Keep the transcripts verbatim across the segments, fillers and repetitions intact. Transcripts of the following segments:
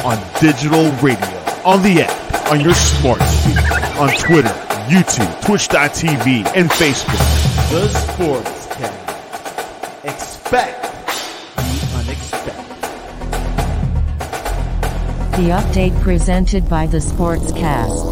on digital radio, on the app, on your smart speaker, on Twitter, YouTube, Twitch dot T V, and Facebook. The Sportscast. Expect the unexpected. The update presented by The Sportscast.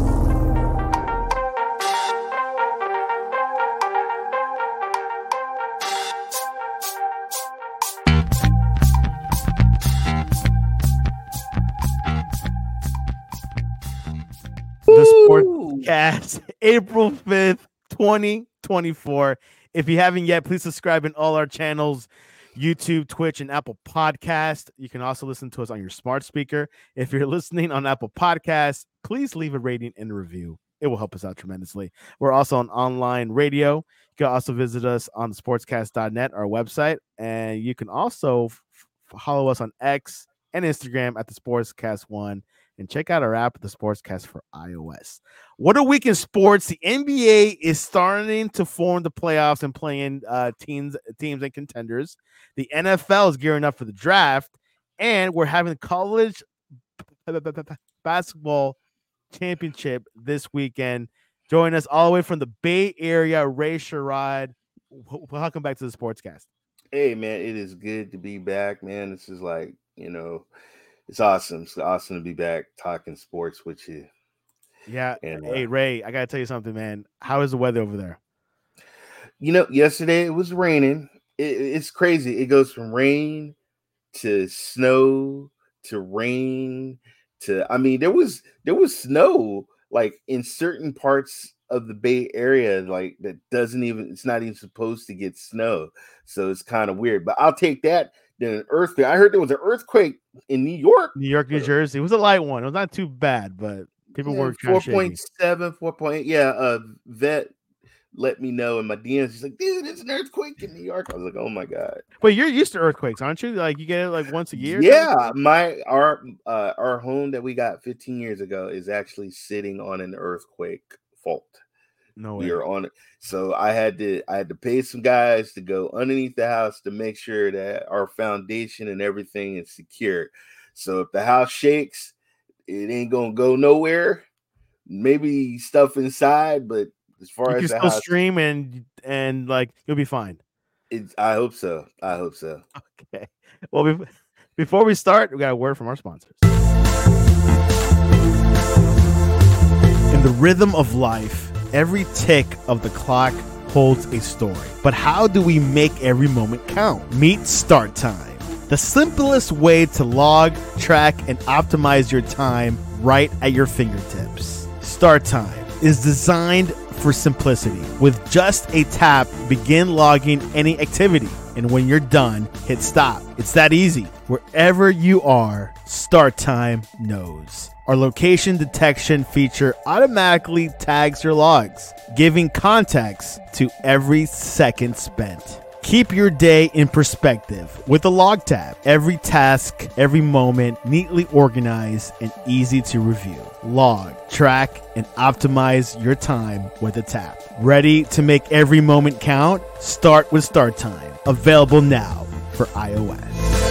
The Sportscast, April fifth, twenty twenty-four. If you haven't yet, please subscribe in all our channels, YouTube, Twitch, and Apple Podcast. You can also listen to us on your smart speaker. If you're listening on Apple Podcasts, please leave a rating and a review. It will help us out tremendously. We're also on online radio. You can also visit us on sportscast dot net, our website, and you can also f- follow us on X and Instagram at the Sportscast One. And check out our app, the Sportscast for iOS. What a week in sports. The N B A is starting to form the playoffs and playing uh, teams, teams and contenders. The N F L is gearing up for the draft. And we're having college basketball championship this weekend. Join us all the way from the Bay Area, Ray Sherrod. Welcome back to the Sportscast. Hey, man, it is good to be back, man. This is like, you know, It's awesome. It's awesome to be back talking sports with you. Yeah. And, hey, uh, Ray, I got to tell you something, man. How is the weather over there? You know, yesterday it was raining. It, it's crazy. It goes from rain to snow to rain to, I mean, there was, there was snow like in certain parts of the Bay Area, like that doesn't even, it's not even supposed to get snow. So it's kind of weird, but I'll take that. Then an earthquake. I heard there was an earthquake in New York. New York, New Jersey. It was a light one. It was not too bad, but people yeah, were four point seven, four point eight. Yeah, uh, Vet let me know in my D Ms. She's like, dude, there's an earthquake in New York. I was like, oh my God. But you're used to earthquakes, aren't you? Like you get it like once a year? Yeah, my our uh, our home that we got fifteen years ago is actually sitting on an earthquake fault. No way. We are on it. So I had to I had to pay some guys to go underneath the house to make sure that our foundation and everything is secure. So if the house shakes, it ain't gonna go nowhere. Maybe stuff inside, but as far you as can the still house, stream and and like you'll be fine. It's, I hope so. I hope so. Okay. Well, be- before we start, we got a word from our sponsors. In the rhythm of life, every tick of the clock holds a story. But how do we make every moment count? Meet Start Time, the simplest way to log, track, and optimize your time right at your fingertips. Start Time is designed for simplicity. With just a tap, begin logging any activity. And when you're done, hit stop. It's that easy. Wherever you are, Start Time knows. Our location detection feature automatically tags your logs, giving context to every second spent. Keep your day in perspective with a log tab. Every task, every moment, neatly organized and easy to review. Log, track, and optimize your time with a tap. Ready to make every moment count? Start with Start Time. Available now for iOS.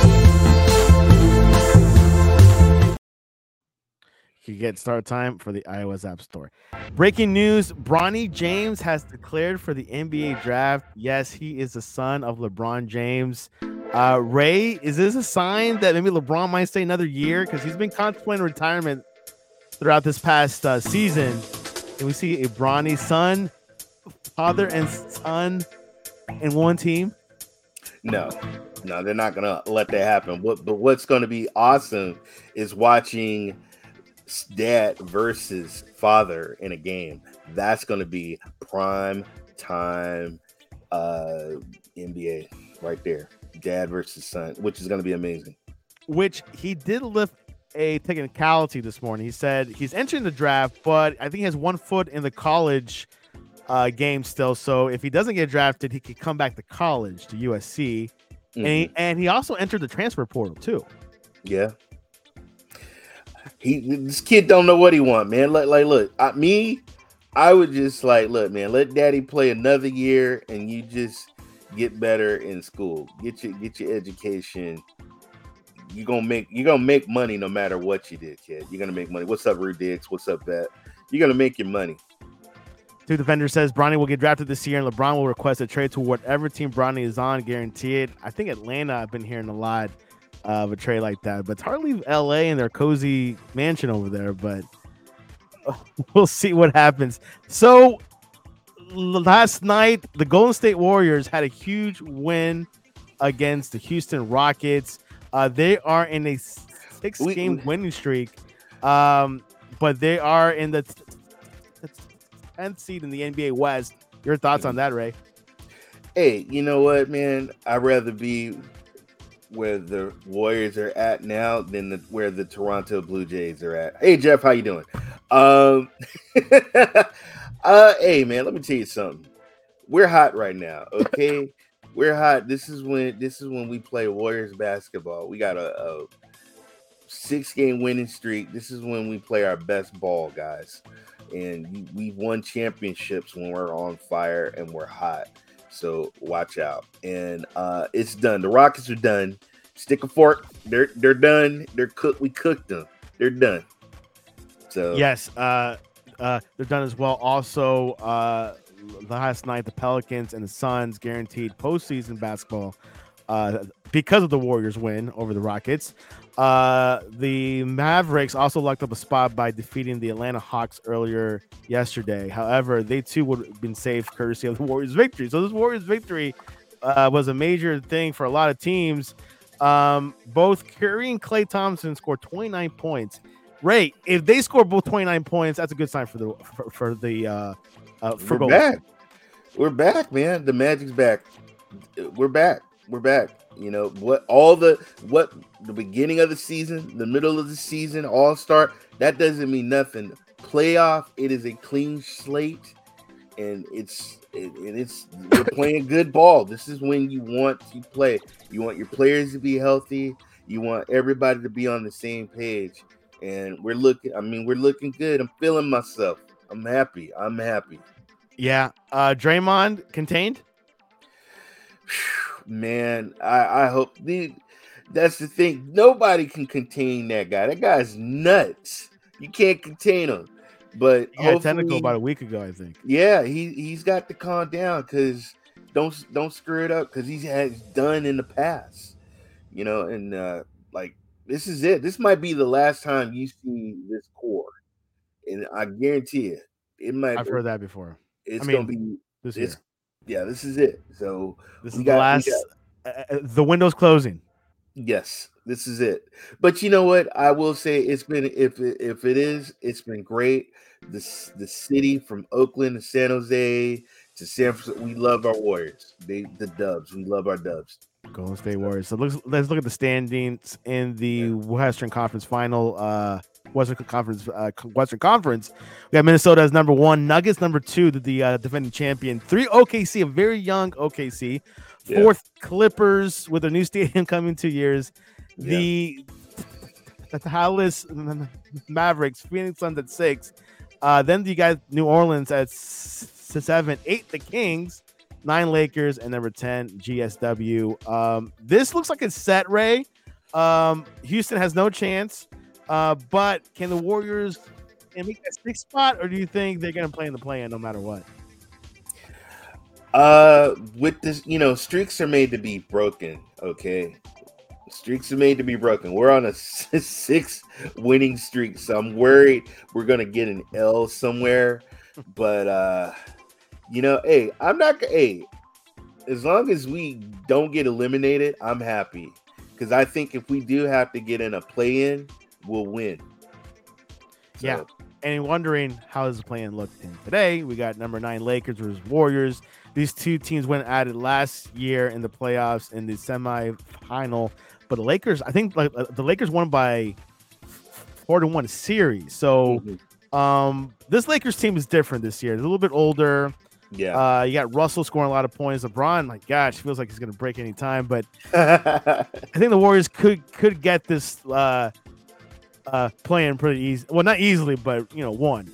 You get Start Time for the iOS App Store. Breaking news, Bronny James has declared for the N B A draft. Yes, he is the son of LeBron James. Uh, Ray, is this a sign that maybe LeBron might stay another year? Because he's been contemplating retirement throughout this past uh, season. And we see a Bronny son, father and son in one team. No, no, they're not going to let that happen. What, but what's going to be awesome is watching dad versus father in a game. That's going to be prime time uh N B A right there. Dad versus son, which is going to be amazing. Which he did lift a technicality this morning. He said he's entering the draft, but I think he has one foot in the college uh game still. So if he doesn't get drafted, he could come back to college to U S C. Mm-hmm. And he, and he also entered the transfer portal too. Yeah. He this kid don't know what he want, man. Like, like look, I, me, I would just like, look, man, let daddy play another year, and you just get better in school. Get your get your education. you're gonna make you're gonna make money no matter what you did, kid. You're gonna make money. What's up, Rude Diggs? What's up, Bet? You're gonna make your money. Two Defender says Bronny will get drafted this year, and LeBron will request a trade to whatever team Bronny is on, guarantee it. I think Atlanta. I've been hearing a lot of a trade like that, but it's hard to leave L A and their cozy mansion over there. But we'll see what happens. So last night, the Golden State Warriors had a huge win against the Houston Rockets. Uh, they are in a six-game winning streak, um, but they are in the tenth seed in the N B A West. Your thoughts on that, Ray? Hey, you know what, man? I'd rather be where the Warriors are at now than the, where the Toronto Blue Jays are at. Hey, Jeff, how you doing? Um, uh, hey, man, let me tell you something. We're hot right now, okay? We're hot. This is when this is when we play Warriors basketball. We got a, a six-game winning streak. This is when we play our best ball, guys. And we've won championships when we're on fire and we're hot. So watch out. And uh, it's done. The Rockets are done. Stick a fork. They're they're done. They're cooked. We cooked them. They're done. So yes, uh, uh, they're done as well. Also, uh, last night the Pelicans and the Suns guaranteed postseason basketball uh, because of the Warriors' win over the Rockets. Uh, the Mavericks also locked up a spot by defeating the Atlanta Hawks earlier yesterday. However, they too would have been saved courtesy of the Warriors' victory. So this Warriors' victory uh, was a major thing for a lot of teams. Um, both Curry and Klay Thompson scored twenty-nine points. Ray, if they score both twenty-nine points, that's a good sign for the for, for the uh, uh, for We're goals. back. We're back, man. The Magic's back. We're back. We're back. You know what? All the what the beginning of the season, the middle of the season, all star. That doesn't mean nothing. Playoff. It is a clean slate, and it's it, and it's we're playing good ball. This is when you want to play. You want your players to be healthy. You want everybody to be on the same page. And we're looking. I mean, we're looking good. I'm feeling myself. I'm happy. I'm happy. Yeah. Uh, Draymond contained. Man, I, I hope the that's the thing. Nobody can contain that guy. That guy's nuts. You can't contain him. But he got technical about a week ago, I think. Yeah, he he's got to calm down because don't don't screw it up because he has done in the past. You know, and uh, like this is it. This might be the last time you see this core, and I guarantee it. It might. I've heard that before. It's I mean, gonna be this it's, year. Yeah, this is it. So this is got, the last. Got, uh, the window's closing. Yes, this is it. But you know what? I will say it's been if it, if it is, it's been great. The the city from Oakland to San Jose to San Francisco, we love our Warriors. They the Dubs. We love our Dubs. Golden State Warriors. So let's let's look at the standings in the yeah. Western Conference Final. Uh, Western Conference. Uh, Western Conference. We got Minnesota as number one, Nuggets number two, the, the uh, defending champion. Three O K C, a very young O K C. Fourth yeah. Clippers with a new stadium coming in two years. Yeah. The the Dallas Mavericks, Phoenix Suns at six. Uh, then you got New Orleans at seven, eight the Kings, nine Lakers, and number ten G S W. Um, this looks like it's set, Ray. Um, Houston has no chance. Uh, but can the Warriors can make that sixth spot, or do you think they're going to play in the play-in no matter what? Uh, with this, you know, streaks are made to be broken. Okay, streaks are made to be broken. We're on a six winning streak, so I'm worried we're gonna get an L somewhere. But uh, you know, hey, I'm not. Hey, as long as we don't get eliminated, I'm happy because I think if we do have to get in a play-in, we'll win. So. Yeah. And wondering how does the play-in look in today? We got number nine Lakers versus Warriors. These two teams went at it last year in the playoffs in the semifinal, but the Lakers, I think, like the Lakers won by four to one series. So, mm-hmm. um, this Lakers team is different this year. It's a little bit older. Yeah, uh, you got Russell scoring a lot of points. LeBron, my gosh, feels like he's going to break any time. But I think the Warriors could could get this. Uh, Uh, playing pretty easy. Well, not easily, but you know, one.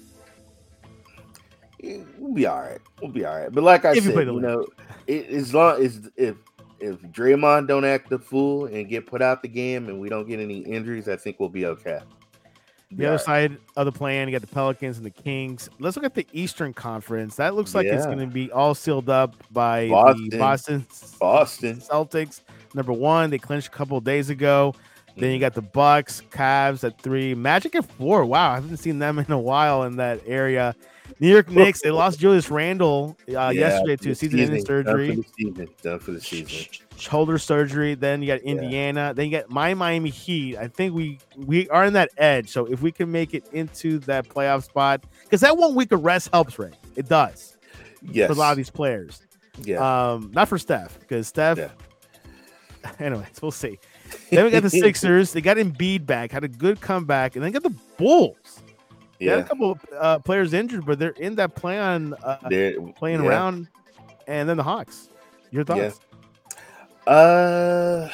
We'll be all right. We'll be all right. But like I if said, you, you know, it, as long as if if Draymond don't act the fool and get put out the game, and we don't get any injuries, I think we'll be okay. The Yeah. other side of the plan, you got the Pelicans and the Kings. Let's look at the Eastern Conference. That looks like it's Yeah. going to be all sealed up by Boston. the Boston Boston. Celtics. Number one, they clinched a couple of days ago. Then you got the Bucks, Cavs at three, Magic at four. Wow, I haven't seen them in a while in that area. New York Knicks, they lost Julius Randle uh, Yeah, yesterday to the season-ending season. surgery. Done for the season. Done for the season. Shoulder surgery. Then you got Indiana. Then you got my Miami Heat. I think we we are in that edge. So if we can make it into that playoff spot, because that one week of rest helps, Ray. It does. Yes. For a lot of these players. Yeah. Um, not for Steph, because Steph. Yeah. Anyways, we'll see. Then we got the Sixers. They got Embiid back, had a good comeback, and then got the Bulls. They Yeah. had a couple of uh, players injured, but they're in that plan, uh, They're playing yeah. around. And then the Hawks. Your thoughts? Yeah. Uh,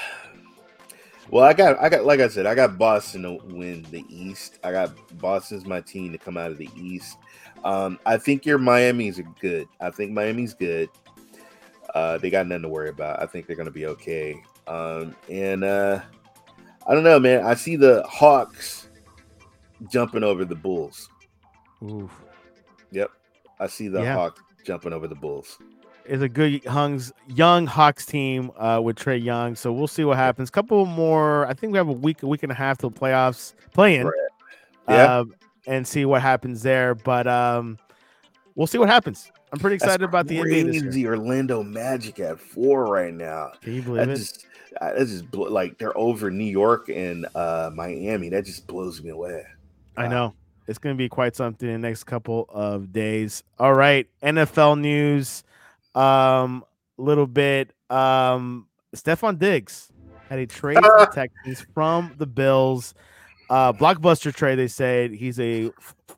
well, I got, I got, like I said, I got Boston to win the East. I got Boston's my team to come out of the East. Um, I think your Miami's are good. I think Miami's good. Uh, they got nothing to worry about. I think they're gonna be okay. Um, and uh, I don't know, man. I see the Hawks jumping over the Bulls. Oof. Yep, I see the Yeah. Hawks jumping over the Bulls. It's a good Hung's, young Hawks team uh, with Trae Young. So we'll see what happens. Couple more. I think we have a week, a week and a half till playoffs playing. Right. Yeah. Uh, and see what happens there. But um, we'll see what happens. I'm pretty excited That's about the N B A this year. crazy. Orlando Magic at four right now. Can you believe That it? just, that just bl- like they're over New York and uh, Miami. That just blows me away. I Wow. know. It's going to be quite something in the next couple of days. All right. N F L news. Um, little bit. Um, Stephon Diggs had a trade to the Texans from the Bills. Uh, blockbuster trade. They said he's a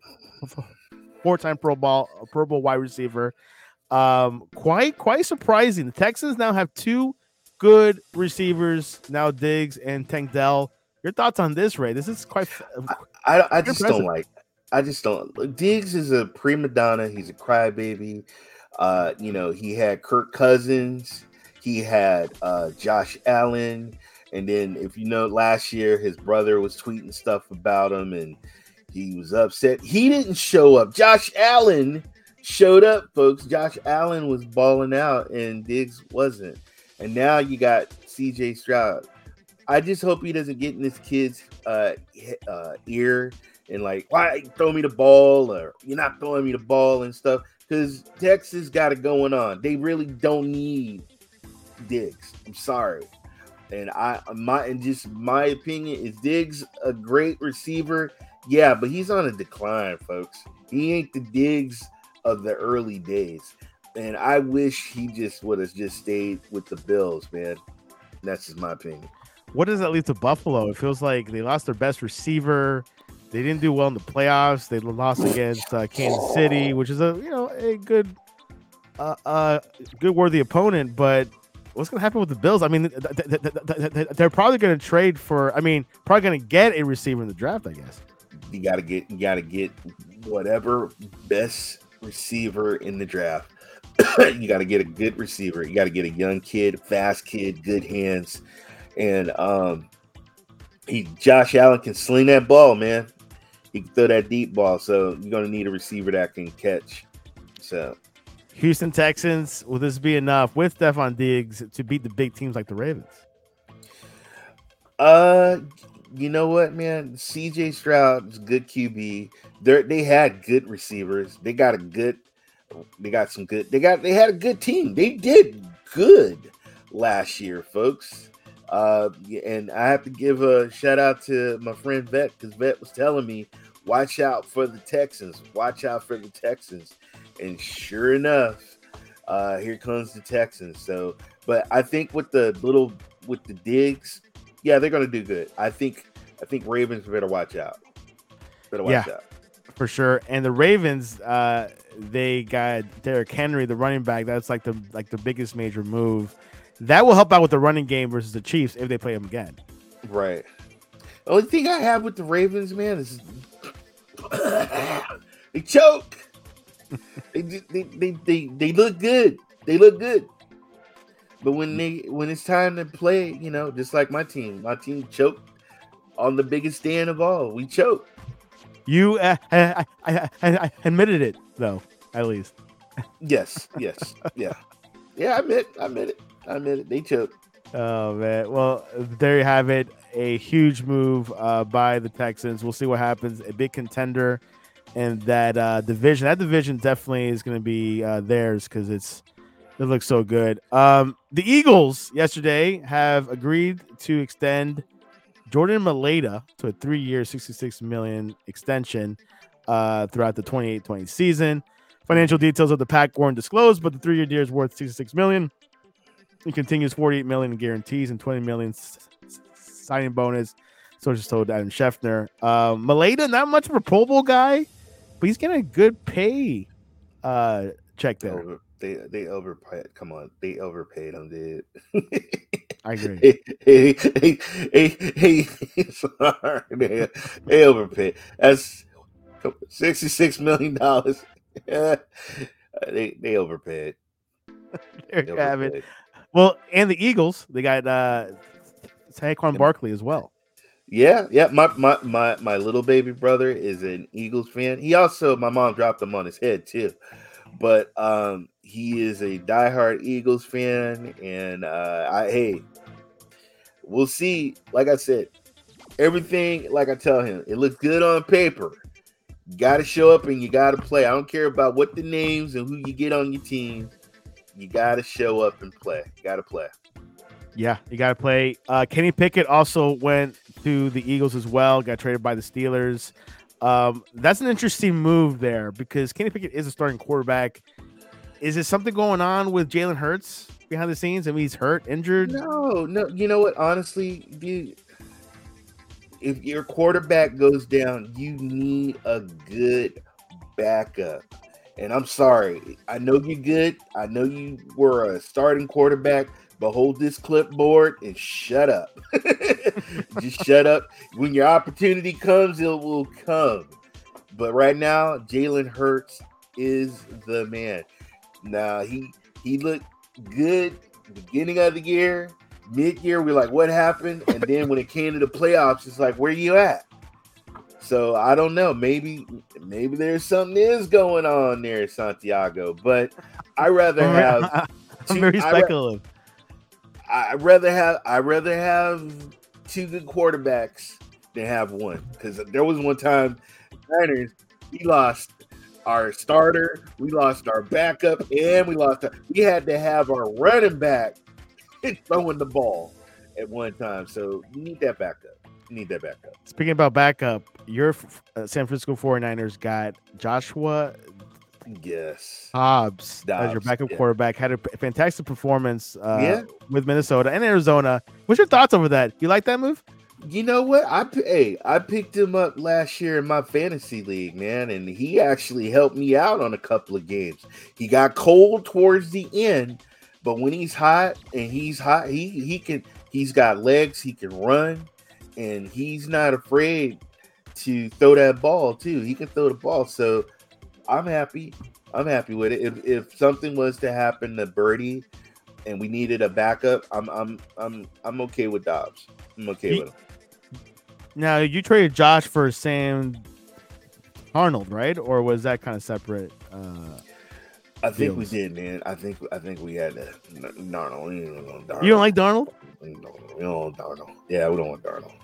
four-time Pro Bowl, Pro Bowl wide receiver. Um, quite, quite surprising. The Texans now have two good receivers now, Diggs and Tank Dell. Your thoughts on this, Ray? This is quite. I, I, I just impressive. don't like. I just don't. Diggs is a prima donna. He's a crybaby. Uh, you know, he had Kirk Cousins. He had uh, Josh Allen. And then, if you know, last year his brother was tweeting stuff about him, and he was upset. He didn't show up. Josh Allen showed up, folks. Josh Allen was balling out, and Diggs wasn't. And now you got C J Stroud. I just hope he doesn't get in this kid's uh, uh, ear and like, why throw me the ball, or you're not throwing me the ball and stuff. Because Texas got it going on. They really don't need Diggs. I'm sorry. And I my and just my opinion is Diggs a great receiver. Yeah, but he's on a decline, folks. He ain't the Diggs of the early days. And I wish he just would have just stayed with the Bills, man. That's just my opinion. What does that leave to Buffalo? It feels like they lost their best receiver. They didn't do well in the playoffs. They lost against uh, Kansas City, which is a you know a good, uh, uh, good worthy opponent. But what's going to happen with the Bills? I mean, th- th- th- th- th- they're probably going to trade for. I mean, probably going to get a receiver in the draft, I guess. You gotta get you gotta get whatever best receiver in the draft. You gotta get a good receiver. You gotta get a young kid, fast kid, good hands, and um, he Josh Allen can sling that ball, man. He can throw that deep ball. So you're gonna need a receiver that can catch. So Houston Texans, will this be enough with Stephon Diggs to beat the big teams like the Ravens? Uh, you know what, man? C J Stroud is good Q B. They they had good receivers. They got a good. They got some good. They got. They had a good team. They did good last year, folks. Uh, and I have to give a shout out to my friend Vet, because Vet was telling me, watch out for the Texans. Watch out for the Texans. And sure enough, uh, here comes the Texans. So, but I think with the little with the Diggs, yeah, they're gonna do good. I think. I think Ravens better watch out. Better watch Yeah. out. For sure. And the Ravens, uh, they got Derrick Henry, the running back. That's like the like the biggest major move. That will help out with the running game versus the Chiefs if they play them again. Right. The only thing I have with the Ravens, man, is they choke. they, they, they, they, they look good. They look good. But when they when it's time to play, you know, just like my team, my team choked on the biggest stand of all. We choked. You uh, I, I, I, I admitted it though, at least. Yes, yes, yeah, yeah. I admit, I admit it. I admit it. They choked. Oh man! Well, there you have it. A huge move uh, by the Texans. We'll see what happens. A big contender in that uh, division. That division definitely is going to be uh, theirs because it's it looks so good. Um, the Eagles yesterday have agreed to extend Jordan Mailata to a three-year, sixty-six million dollars extension uh, throughout the twenty-eight twenty season. Financial details of the pact weren't disclosed, but the three-year deal is worth sixty-six million dollars. He continues forty-eight million dollars in guarantees and twenty million dollars signing bonus. So just told Adam Schefter. Um, Mailata, not much of a Pro Bowl guy, but he's getting a good pay uh, check there. Over, they they overpaid. Come on, they overpaid him, dude. I agree. Hey, hey, hey, hey, hey, sorry, they, they overpaid. That's sixty-six million dollars. Yeah, they they overpaid. There They you have it. overpaid. Well, and the Eagles, they got uh, Saquon Barkley as well. Yeah, yeah. My, my my my little baby brother is an Eagles fan. He also, my mom dropped him on his head too, but um, he is a diehard Eagles fan, and uh, I hey, we'll see. Like I said, everything like I tell him, it looks good on paper. You got to show up and you got to play. I don't care about what the names and who you get on your team. You got to show up and play. You got to play. Yeah, you got to play. Uh, Kenny Pickett also went to the Eagles as well, got traded by the Steelers. Um, that's an interesting move there because Kenny Pickett is a starting quarterback. Is there something going on with Jalen Hurts behind the scenes? I mean, he's hurt, injured? No, no. You know what? Honestly, dude, if your quarterback goes down, you need a good backup. And I'm sorry. I know you're good. I know you were a starting quarterback, but hold this clipboard and shut up. Just shut up. When your opportunity comes, it will come. But right now, Jalen Hurts is the man. Now, he he looked good beginning of the year. Mid-year, we're like, what happened? And then when it came to the playoffs, it's like, where you at? So I don't know. Maybe maybe there's something is going on there, Santiago. But I rather have. I'm very speculative. I rather have. I rather have two good quarterbacks than have one. Because there was one time, Niners, we lost our starter, we lost our backup, and we lost. Our, we had to have our running back throwing the ball at one time. So you need that backup. Need that backup. Speaking about backup, your uh, San Francisco forty-niners got Joshua yes Dobbs, Dobbs as your backup yeah. quarterback. Had a p- fantastic performance uh, yeah. with Minnesota and Arizona. What's your thoughts over that? You like that move? You know what? I hey, I picked him up last year in my fantasy league, man, and he actually helped me out on a couple of games. He got cold towards the end, but when he's hot and he's hot, he he can he's got legs, he can run. And he's not afraid to throw that ball too. He can throw the ball. So I'm happy. I'm happy with it. If if something was to happen to Birdie and we needed a backup, I'm I'm I'm I'm okay with Dobbs. I'm okay he, with him. Now you traded Josh for Sam Arnold, right? Or was that kind of separate? Uh, I think deals? we did, man. I think I think we had to. Darnold. We don't want Darnold. You don't like Darnold? We don't, we don't want Darnold. Yeah, we don't want Darnold.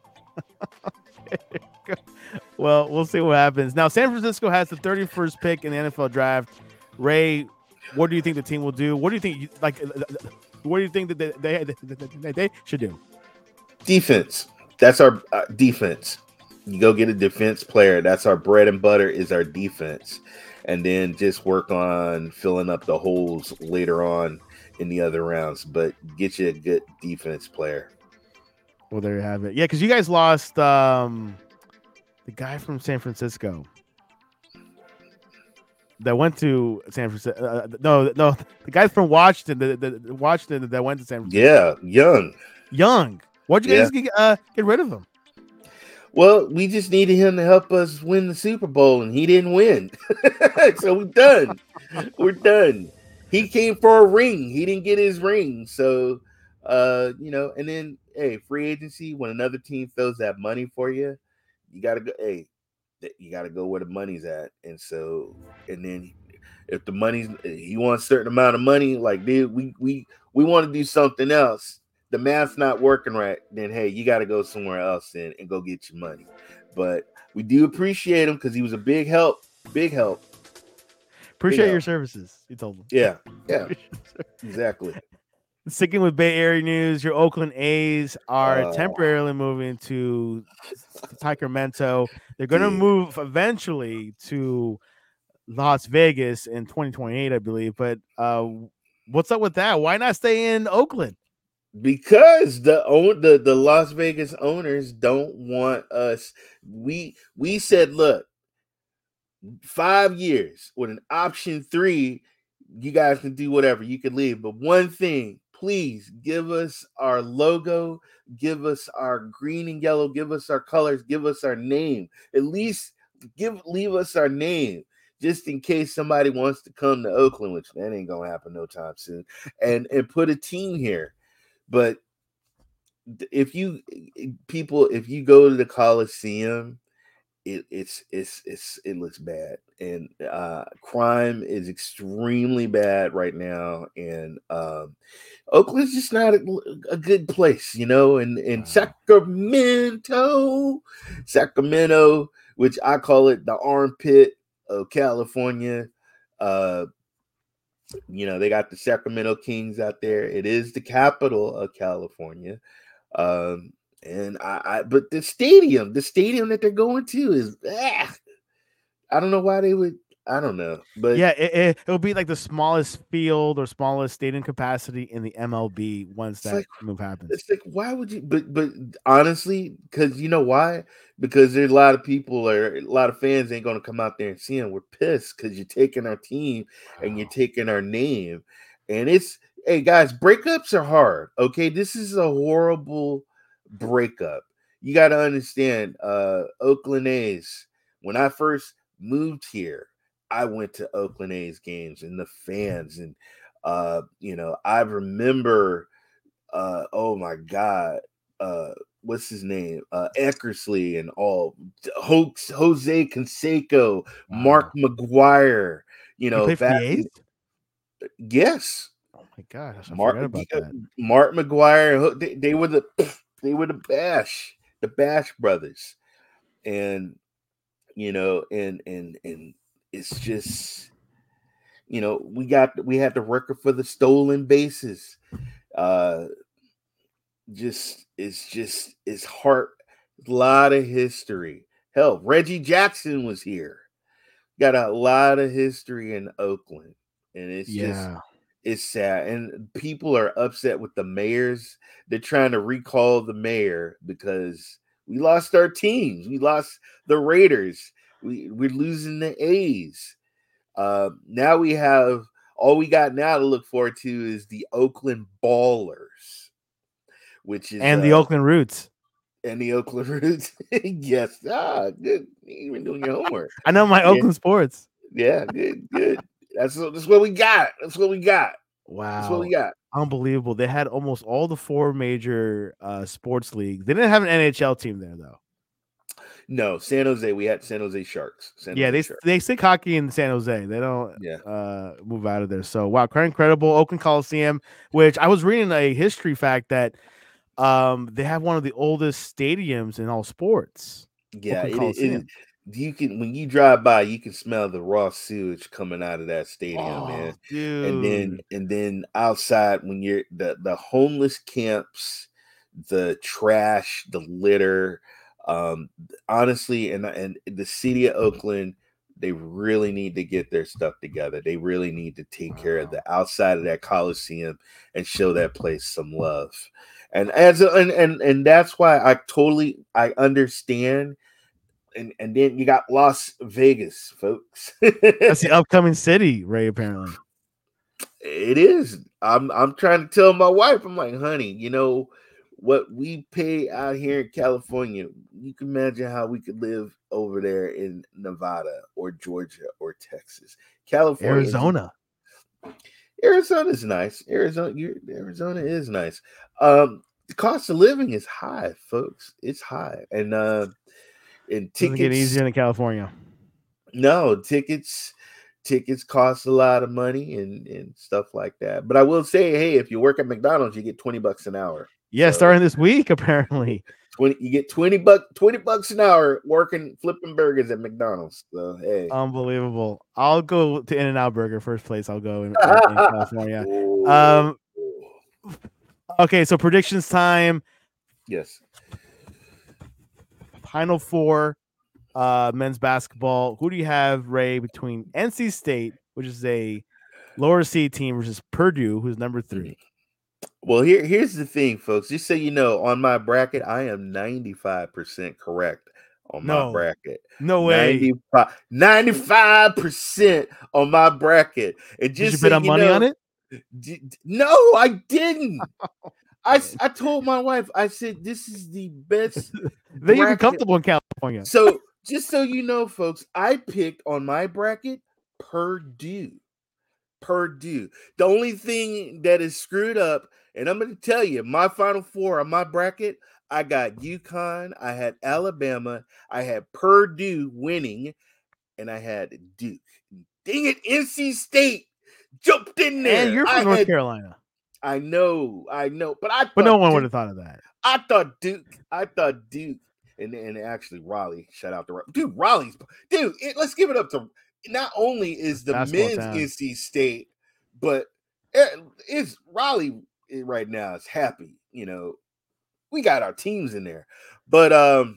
Well, we'll see what happens. Now, San Francisco has the thirty-first pick in the N F L draft. Ray, what do you think the team will do? What do you think? Like, what do you think that they they, they, they should do? Defense. That's our uh, defense. You go get a defense player. That's our bread and butter. Is our defense, and then just work on filling up the holes later on in the other rounds. But get you a good defense player. Well, there you have it. Yeah, because you guys lost um, the guy from San Francisco that went to San Francisco. Uh, no, no, the guy from Washington, the, the Washington that went to San Francisco. Yeah, Young. Young. Why'd you Yeah. guys get, uh, get rid of him? Well, we just needed him to help us win the Super Bowl, and he didn't win. So we're done. We're done. he came for a ring. He didn't get his ring. So, uh, you know, and then, hey, free agency, when another team throws that money for you, you got to go, hey, you got to go where the money's at. And so, and then if the money's, he wants a certain amount of money, like, dude, we, we, we want to do something else. The math's not working right, then, hey, you got to go somewhere else and, and go get your money. But we do appreciate him because he was a big help, big help. Appreciate big your help. services, you told him. Yeah, yeah, exactly. Sticking with Bay Area news, your Oakland A's are Uh, temporarily moving to Sacramento. They're going to dude. move eventually to Las Vegas in twenty twenty-eight, I believe. But uh, what's up with that? Why not stay in Oakland? Because the own the, the Las Vegas owners don't want us. We we said, look, five years with an option three, you guys can do whatever. You can leave. But one thing, please give us our logo, give us our green and yellow, give us our colors, give us our name. At least give leave us our name. Just in case somebody wants to come to Oakland, which that ain't gonna happen no time soon, and and put a team here. But if you people, if you go to the Coliseum, it it's it's it's it looks bad, and uh, crime is extremely bad right now, and um, Oakland's just not a, a good place, you know. And and Wow. Sacramento, Sacramento, which I call it the armpit of California. Uh, you know, they got the Sacramento Kings out there. It is the capital of California. Um, and I, I, but the stadium, the stadium that they're going to is, ah, I don't know why they would, I don't know, but yeah, it, it, it'll be like the smallest field or smallest stadium capacity in the M L B once that like, move happens. It's like, why would you, but, but honestly, because you know why? Because there's a lot of people or a lot of fans ain't going to come out there and see them. We're pissed because you're taking our team wow. and you're taking our name. And it's, hey guys, breakups are hard. Okay. This is a horrible breakup. You got to understand, uh, Oakland A's, when I first moved here, I went to Oakland A's games and the fans, and uh, you know, I remember, uh, oh my God, uh, what's his name? Uh, Eckersley and all, Jose Canseco, wow. Mark McGuire. You know, he played for the A's? Yes. Oh my gosh, I Mark, forgot about uh, that. Mark McGuire. They, they were the they were the Bash, the Bash brothers, and you know, and and and it's just, you know, we got we had the record for the stolen bases. Uh, just it's just it's heart, a lot of history. Hell, Reggie Jackson was here. Got a lot of history in Oakland, and it's yeah. just it's sad. And people are upset with the mayors. They're trying to recall the mayor because we lost our teams. We lost the Raiders. We, we're losing the A's. Uh, now we have, all we got now to look forward to is the Oakland Ballers, which is and the uh, Oakland Roots. And the Oakland Roots. Yes. Ah, good. You been doing your homework. I know my yeah. Oakland sports. Yeah, good, good. That's, that's what we got. That's what we got. Wow. That's what we got. Unbelievable. They had almost all the four major uh, sports leagues. They didn't have an N H L team there, though. No, San Jose. We had San Jose Sharks. San yeah, Jose they Sharks. they stick hockey in San Jose. They don't yeah. uh, move out of there. So, wow, quite incredible. Oakland Coliseum, which I was reading a history fact that um, they have one of the oldest stadiums in all sports. Yeah, it, it, you can, when you drive by, you can smell the raw sewage coming out of that stadium, oh, man. Dude. And then and then outside, when you're the the homeless camps, the trash, the litter. Um, honestly, and and the city of Oakland, they really need to get their stuff together. They really need to take care of the outside of that Coliseum and show that place some love. And as a, and, and and that's why I totally I understand. And and then you got Las Vegas, folks. That's the upcoming city, Ray. Apparently, it is. I'm I'm trying to tell my wife. I'm like, honey, you know what we pay out here in California. You can imagine how we could live over there in Nevada or Georgia or Texas, California, Arizona. Arizona's nice. Arizona, you, Arizona is nice. Um, the cost of living is high, folks. It's high, and uh, and Doesn't get tickets. easier in California. No, tickets. Tickets cost a lot of money and and stuff like that. But I will say, hey, if you work at McDonald's, you get twenty bucks an hour. Yeah, So, starting this week, apparently. twenty, you get twenty bucks, twenty bucks an hour working flipping burgers at McDonald's. So hey, Unbelievable. I'll go to In-N-Out Burger, first place I'll go in, in, in California. Um, okay, so predictions time. Yes. Final four, uh, men's basketball. Who do you have, Ray, between N C State, which is a lower seed team, versus Purdue, who's number three? Well, here, here's the thing, folks. Just so you know, on my bracket, I am ninety-five percent correct on No. my bracket. No way. ninety-five, ninety-five percent on my bracket. And just Did you so bet on you money know, on it? d- d- no, I didn't. I, s- I told my wife, I said, this is the best. They even bracket. comfortable in California. So just so you know, folks, I picked on my bracket Purdue. Purdue. The only thing that is screwed up, and I'm going to tell you, my final four on my bracket, I got UConn, I had Alabama, I had Purdue winning, and I had Duke. Dang it, N C State jumped in there. And you're from I North had, Carolina. I know, I know, but I But no one Duke, would have thought of that. I thought Duke, I thought Duke, and, and actually Raleigh. Shout out to dude, Raleigh's dude. It, let's give it up to. Not only is the Basketball men's town. N C State, but it, it's Raleigh right now is happy. You know, we got our teams in there, but um,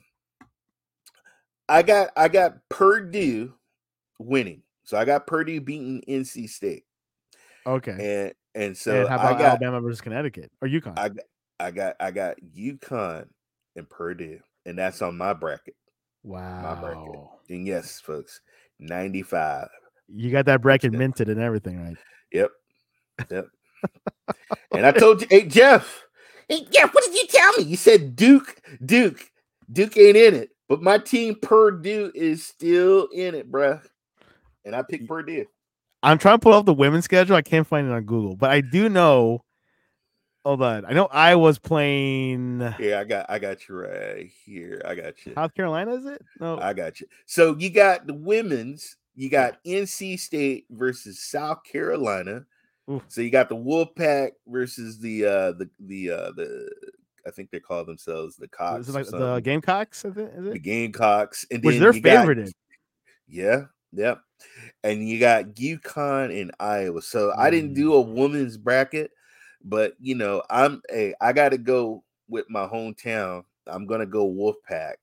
I got I got Purdue winning, so I got Purdue beating N C State. Okay. And and so and how about I got Alabama versus Connecticut or UConn? I got I got I got UConn and Purdue, and that's on my bracket. Wow. My bracket. And yes, folks, ninety-five. You got that bracket minted and everything, right? Yep. Yep. And I told you, hey Jeff, hey Jeff, what did you tell me? You said Duke, Duke, Duke ain't in it, but my team Purdue is still in it, bruh. And I picked Purdue. I'm trying to pull up the women's schedule. I can't find it on Google, but I do know. Hold on, I know I was playing. Yeah, I got, I got you right here. I got you. South Carolina, is it? No, I got you. So you got the women's. You got N C State versus South Carolina. Oof. So you got the Wolfpack versus the uh the the uh the I think they call themselves the Cox. Is it like the Gamecocks? Is it? Is it? The Gamecocks, and Which then they're you got- favorited. Yeah, yep. And you got UConn and Iowa. So I didn't do a women's bracket, but you know, I'm hey, I gotta go with my hometown. I'm gonna go Wolfpack.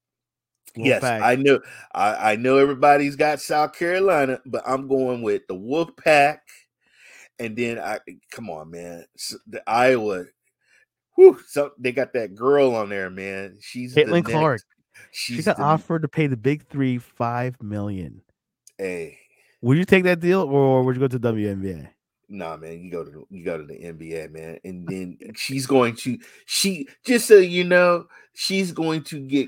Yes, Wolfpack. I know. I, I know everybody's got South Carolina, but I'm going with the Wolfpack. And then I come on, man. So the Iowa, whew, so they got that girl on there, man. She's the Caitlin next- Clark. She's She got the, offered to pay the big three five million. Hey, Would you take that deal, or would you go to W N B A? nah, man. You go to you go to the N B A, man. And then she's going to she just so you know, she's going to get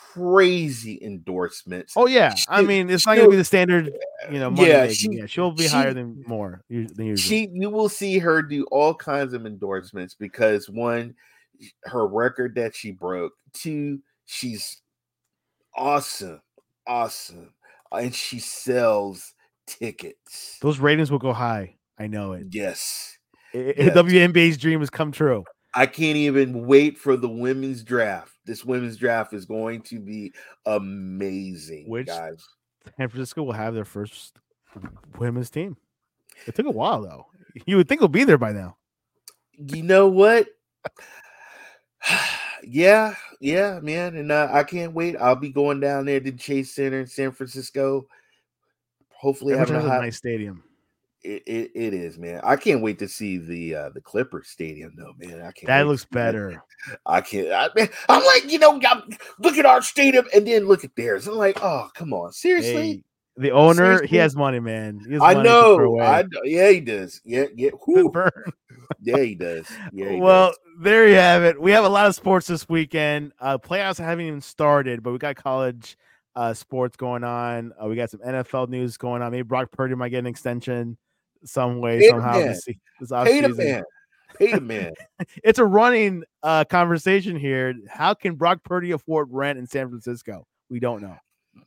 crazy endorsements. Oh yeah, I She- mean it's not she'll- going to be the standard, you know. Money Yeah, making. she- yeah, she'll be she- higher than more u- than usual. She, you will see her do all kinds of endorsements because one, her record that she broke. Two, she's awesome, awesome, and she sells tickets. Those ratings will go high. I know it. Yes, I- Yes. W N B A's dream has come true. I can't even wait for the women's draft. This women's draft is going to be amazing, Which- guys. San Francisco will have their first women's team. It took a while though. You would think it'll be there by now. You know what? yeah, yeah, man, and uh, I can't wait. I'll be going down there to Chase Center in San Francisco. Hopefully, Every having a time it's a hot, nice stadium. It, it, it is, man. I can't wait to see the uh, the Clippers stadium, though, man. I can't. That wait looks to see that. better. I can't. I, man, I'm like, you know, I'm- look at our stadium and then look at theirs. I'm like, oh, come on, seriously. Hey, the owner, he Seriously? has money, man. He has I money to throw know. away. I know. Yeah, he does. Yeah, yeah. Good Whew. burn. Yeah, he does. Yeah. He Well, does. there you have it. We have a lot of sports this weekend. Uh, playoffs haven't even started, but we got college uh, sports going on. Uh, we got some N F L news going on. Maybe Brock Purdy might get an extension. some way, Pay the somehow man. this, se- this Pay the offseason. man. Pay the man. It's a running uh, conversation here. How can Brock Purdy afford rent in San Francisco? We don't know.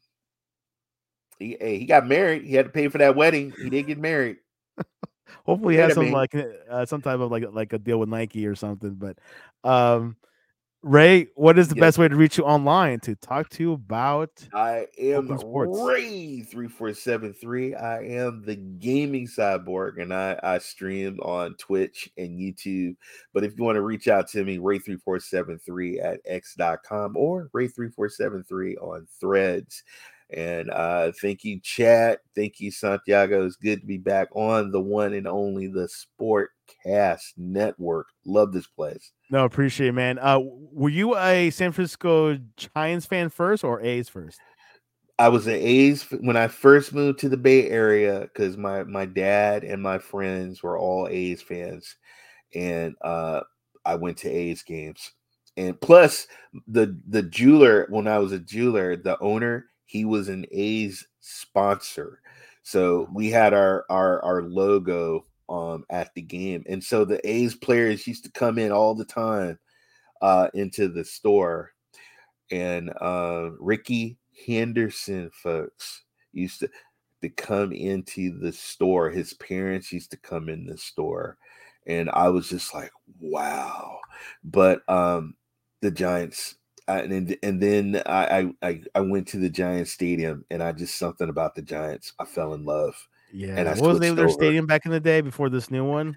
He, hey, he got married. He had to pay for that wedding. He did get married. Hopefully, he Pay has the some man. like uh, some type of like like a deal with Nike or something. But um, Ray, what is the Yes. best way to reach you online to talk to you about? I am Oakland sports? Ray three four seven three. I am the gaming cyborg, and I, I stream on Twitch and YouTube. But if you want to reach out to me, Ray three four seven three at x dot com or Ray three four seven three on Threads. And uh, thank you, chat. Thank you, Santiago. It's good to be back on the one and only the Sportcast Network. Love this place. No, appreciate it, man. Uh, were you a San Francisco Giants fan first or A's first? I was an A's when I first moved to the Bay Area because my my dad and my friends were all A's fans, and uh, I went to A's games. And plus, the the jeweler, when I was a jeweler, the owner, he was an A's sponsor, so we had our our our logo um at the game, and so the A's players used to come in all the time uh into the store, and uh Ricky Henderson folks used to to come into the store. His parents used to come in the store, and I was just like, wow. But um the Giants, I, and and then I, I I went to the Giants stadium, and I just something about the Giants, I fell in love. Yeah. And I What was the name of their switched over. stadium back in the day before this new one?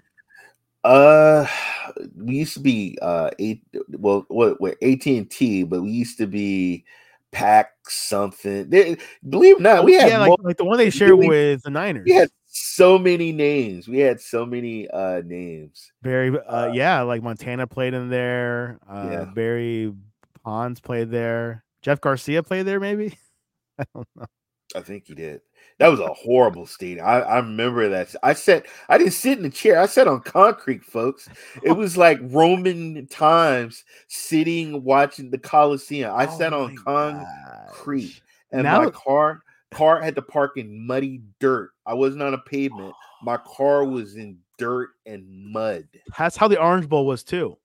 Uh, we used to be uh eight. Well, what what A T and T, but we used to be Pack something. They, believe it or not, we had yeah, like, mul- like the one they shared we, with the Niners. we had so many names. We had so many uh names. Barry, uh, yeah, like Montana played in there. Uh, Yeah. Barry Bonds played there. Jeff Garcia played there, maybe. I don't know. I think he did. That was a horrible stadium. I, I remember that. I sat. I didn't sit in the chair. I sat on concrete, folks. It was like Roman times, sitting watching the Coliseum. I Oh sat on my concrete, gosh. and Now- my car car had to park in muddy dirt. I wasn't on a pavement. My car was in dirt and mud. That's how the Orange Bowl was too.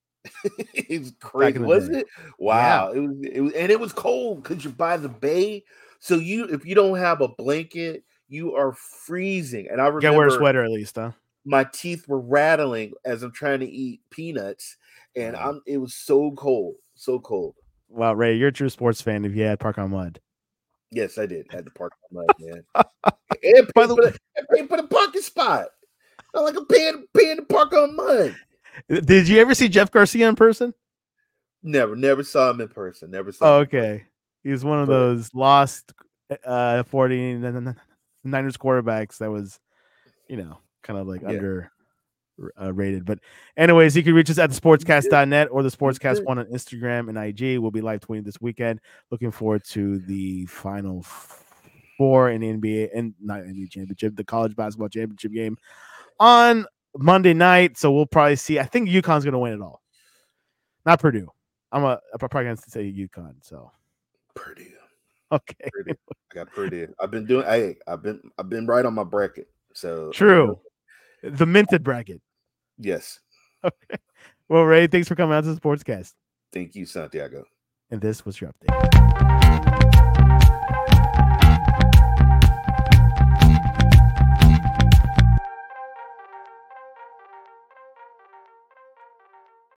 It was crazy, the wasn't day. it? Wow. It was. It was, and it was cold because you're by the bay. So you, if you don't have a blanket, you are freezing. And I You gotta wear a remember sweater at least, huh? my teeth were rattling as I'm trying to eat peanuts, and Wow. I'm. It was so cold, so cold. Wow, Ray, you're a true sports fan if you had Park on Mud. Yes, I did. Had to park on mud, man. And pay By the for the, and pay for the parking spot. I'm like I'm paying paying to park on mud. Did you ever see Jeff Garcia in person? Never, never saw him in person. Never saw. Oh, him in person. okay. He's one of But- those lost uh forty-niners quarterbacks that was, you know, kind of like Yeah. under uh, rated. But anyways, you can reach us at the sportscast dot net or the sportscast one on Instagram and I G. We'll be live tweeting this weekend. Looking forward to the final four in the N B A and not N B A championship, the college basketball championship game on Monday night. So we'll probably see. I think UConn's gonna win it all. Not Purdue. I'm a I'm probably gonna say UConn. So Purdue. okay. Purdue. I got Purdue. I've been doing. Hey, I've been. I've been right on my bracket. So True. The minted bracket. Yes. Okay. Well, Ray, thanks for coming out to the Sportscast. Thank you, Santiago. And this was your update.